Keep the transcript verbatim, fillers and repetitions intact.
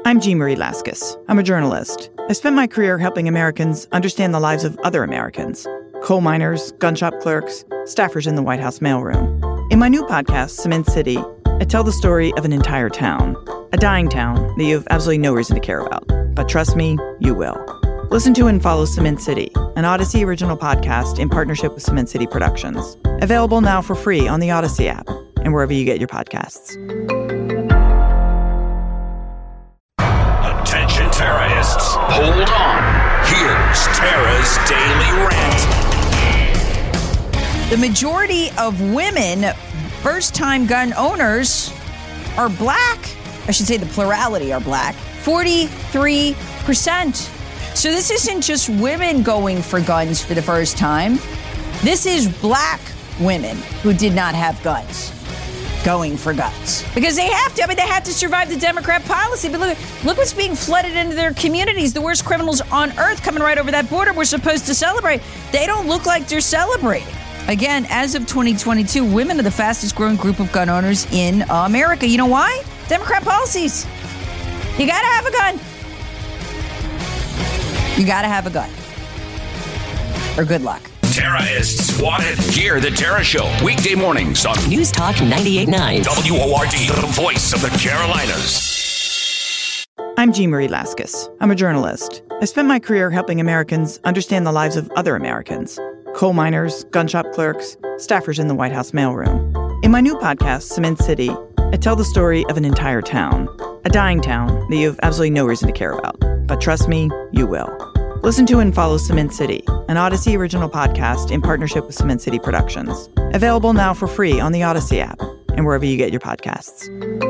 I'm Jean Marie Laskus. I'm a journalist. I spent my career helping Americans understand the lives of other Americans. Coal miners, gun shop clerks, staffers in the White House mailroom. In my new podcast, Cement City, I tell the story of an entire town. A dying town that you have absolutely no reason to care about. But trust me, you will. Listen to and follow Cement City, an Odyssey original podcast in partnership with Cement City Productions. Available now for free on the Odyssey app and wherever you get your podcasts. Attention terrorists, hold on. Here's Tara's Daily Rant. The majority of women, first-time gun owners, are black. I should say the plurality are black. forty-three percent. So this isn't just women going for guns for the first time. This is black women who did not have guns going for guns. Because they have to. I mean, they have to survive the Democrat policy. But look, look what's being flooded into their communities. The worst criminals on earth coming right over that border. We're supposed to celebrate. They don't look like they're celebrating. Again, as of twenty twenty-two, women are the fastest growing group of gun owners in America. You know why? Democrat policies. You gotta have a gun. You gotta have a gun. Or good luck. Terrorists wanted. Hear the Tara Show weekday mornings on News Talk ninety-eight point nine. W O R D, the voice of the Carolinas. I'm Jean Marie Laskus. I'm a journalist. I spent my career helping Americans understand the lives of other Americans. Coal miners, gun shop clerks, staffers in the White House mailroom. In my new podcast, Cement City, I tell the story of an entire town. A dying town that you have absolutely no reason to care about. But trust me, you will. Listen to and follow Cement City, an Odyssey original podcast in partnership with Cement City Productions. Available now for free on the Odyssey app and wherever you get your podcasts.